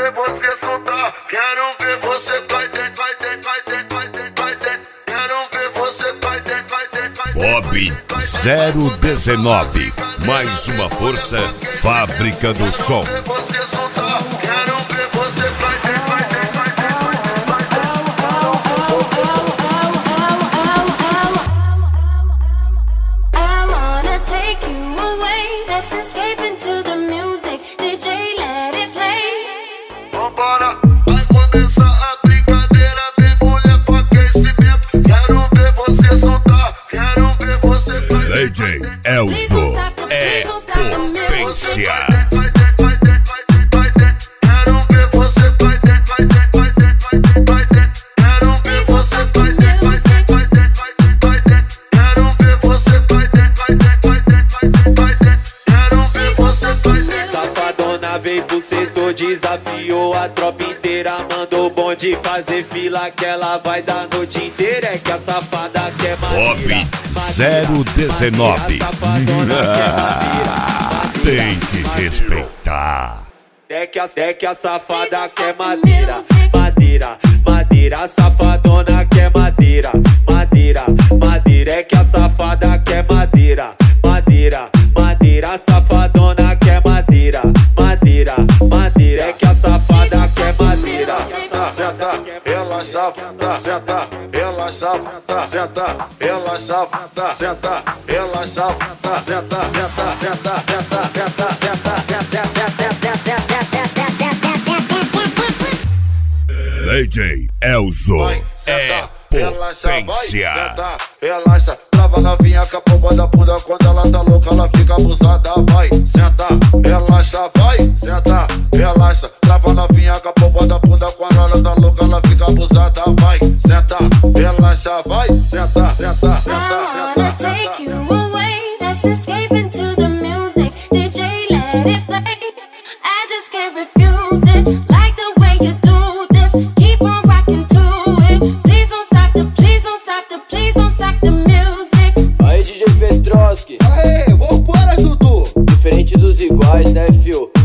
ver você soltar, quero ver você cai dentro, cai dentro, cai dentro, cai dentro, cai dentro. Quero ver você cai dentro, cai dentro, cai dentro. Bob 019, mais uma força, fábrica do som. Quero ver você soltar, quero ver você cai dentro, cai dentro, cai dentro, cai I wanna take you away, let's escape into the music. DJ, let it play. Vambora, vai começar a brincadeira, vem mulher com aquecimento. Quero ver você soltar, quero ver você cai dentro. DJ Elzo é potência. Quero ver você cai dentro, cai dentro, cai dentro, cai dentro, cai dentro. Quero ver você cai dentro, cai dentro, cai dentro, cai dentro, cai dentro. Quero ver você cai dentro, cai dentro, cai dentro, cai dentro, cai dentro. Quero ver você cai dentro. Safadona veio pro setor, desafiou a tropa inteira. Mandou o bonde fazer fila que ela vai dar a noite inteira. É que a safada quer madeira. Bob 019. Tem que respeitar. É que a safada quer madeira. Madeira, madeira, safadona quer madeira. Madeira, madeira, é que a safada quer madeira. Madeira, madeira, safadona quer madeira. Madeira, madeira, é que a safada quer madeira. Senta, relaxa, senta, relaxa, senta, relaxa, senta, relaxa, senta, senta, senta, senta, senta, DJ Elzo é potência. Relaxa, trava novinha com a pomba da bunda. Quando ela tá louca, ela fica abusada. Vai, senta, relaxa, vai, senta, relaxa. Trava novinha com a pomba da bunda. Quando ela tá louca, ela fica abusada. Vai, senta, relaxa, vai, senta, senta, I wanna take you away, let's escape into the music. DJ, let it play. I just can't refuse it. Like the way you do this, keep on rocking to it. Please don't stop the, please don't stop the, please don't stop the music. Aí DJ Petroski, Aê, vambora, Dudu. diferente dos iguais, né, fio?